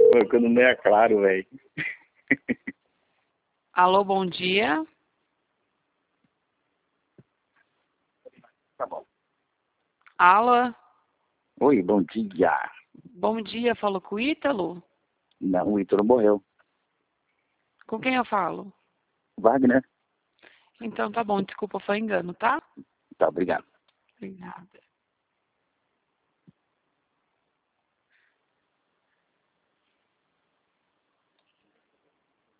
Pô, quando não é claro, velho. Alô, bom dia. Tá bom. Alô, Oi, bom dia. bom dia. Falo com o Ítalo? Não, o Ítalo morreu. Com quem eu falo? Wagner? Então tá bom, desculpa, foi engano, tá? Tá, obrigado. Obrigada.